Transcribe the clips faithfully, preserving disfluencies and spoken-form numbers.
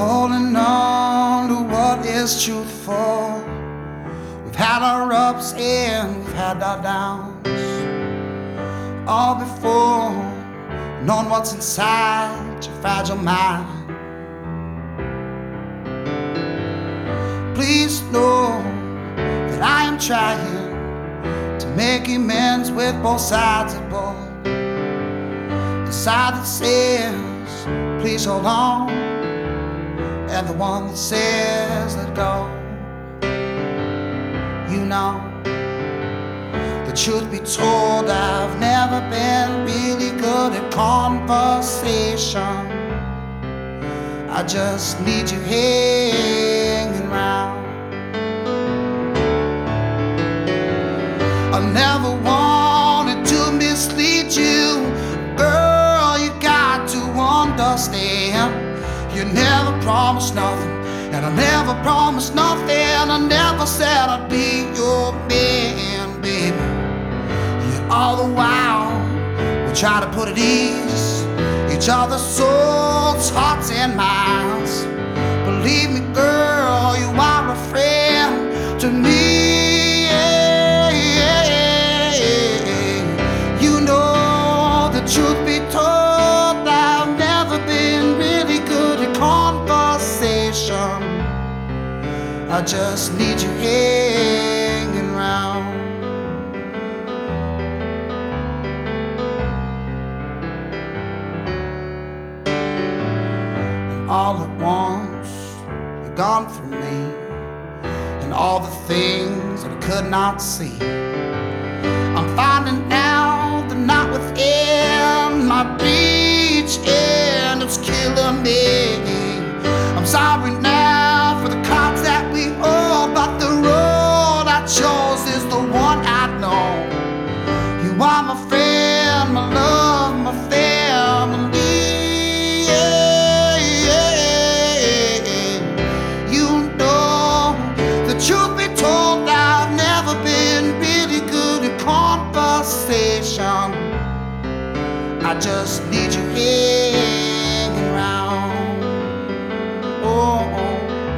holding on to what is truthful. We've had our ups and we've had our downs, all before knowing what's inside your fragile mind. Please know that I am trying to make amends with both sides of both. The side that says, please hold on, and the one that says, let go. You know, the truth be told, I've never been really good at conversation. I just need you hanging round. I never wanted to mislead you, girl, you got to understand. You never promised nothing, and I never promised nothing. I never said I'd be your man, baby. Yet all the while we try to put at ease each other's souls, hearts, and minds. Believe me, girl, you are a friend to me. You know, the truth be told, I've never been really good at conversation. I just need you hanging round. And all at once, you're gone from me, and all the things that I could not see. I'm finding out the knot within my reach, and it's killing me. I'm sorry now for the cards that we hold, but the road I chose is the one I know. You are my friend, my love, my family. You know, the truth be told, I've never been really good at conversation. I just need you hanging around. Oh, oh.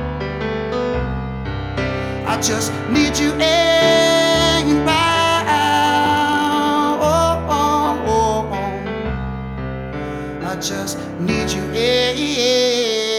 I just need you hanging around. Oh, oh, oh, oh. I just need you hanging.